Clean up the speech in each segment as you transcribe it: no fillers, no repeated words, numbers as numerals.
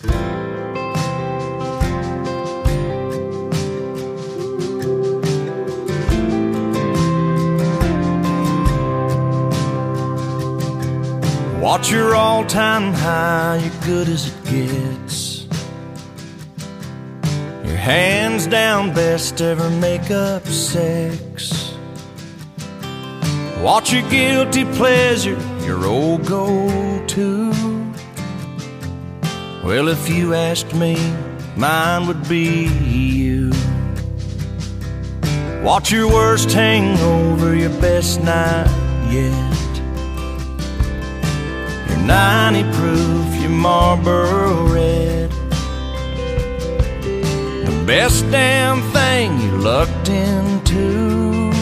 What's your all-time high? You're good as it gets. Your hands down best ever make-up sex. What's your guilty pleasure? Your old go-to? Well, if you asked me, mine would be you. What's your worst hangover? Your best night yet? 90 proof, your Marlboro Red. The best damn thing you lucked into.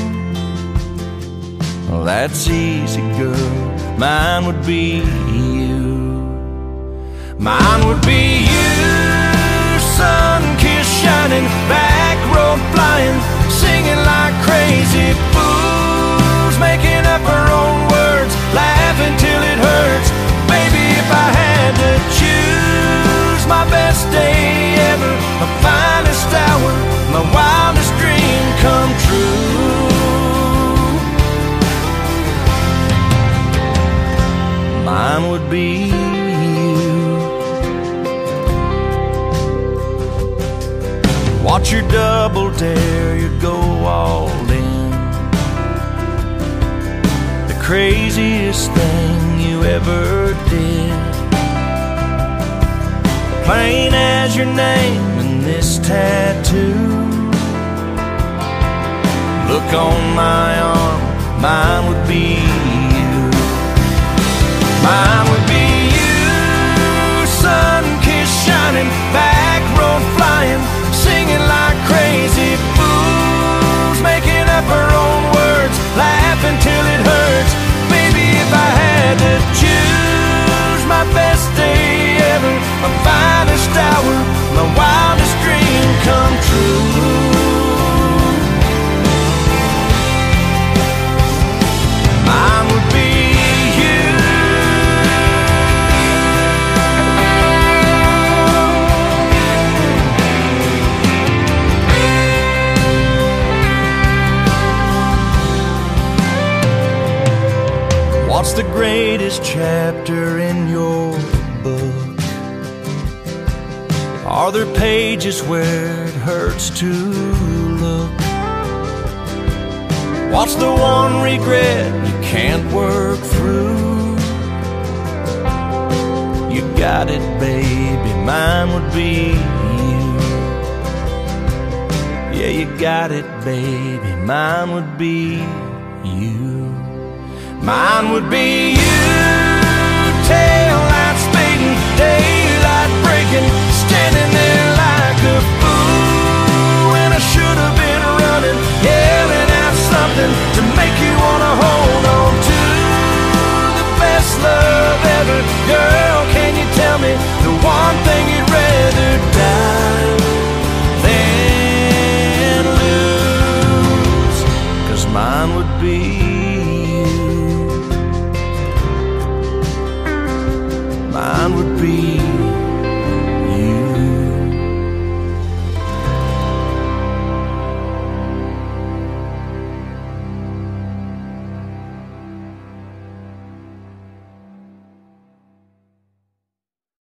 Well, that's easy, girl. Mine would be you. Mine would be you. Sun kiss shining, back road flying, singing like crazy fools, making up our own words, laughing till it hurts. Baby, if I had to choose, my best day ever, my finest hour, my wildest dream come true. Mine would be you. Watch your double dare, you go all in. The craziest thing you ever did. Plain as your name and this tattoo. Look on my arm, mine would be you. Mine would be you. Sun kiss shining, back road flying, singing like crazy fools, making up our own words, laughing till it hurts. If I had to choose, my best day ever, my finest hour, my wildest dream come true. Mine would be you. What's the greatest chapter in your book? Are there pages where it hurts to look? What's the one regret you can't work through? You got it, baby, mine would be you. Yeah, you got it, baby, mine would be you. Mine would be you. Tail lights fading, daylight breaking, standing there like a fool when I should have been running, yelling out something to make you wanna hold on to the best love ever. Girl, can you tell me the one thing you'd rather die than lose? 'Cause mine would be mine would be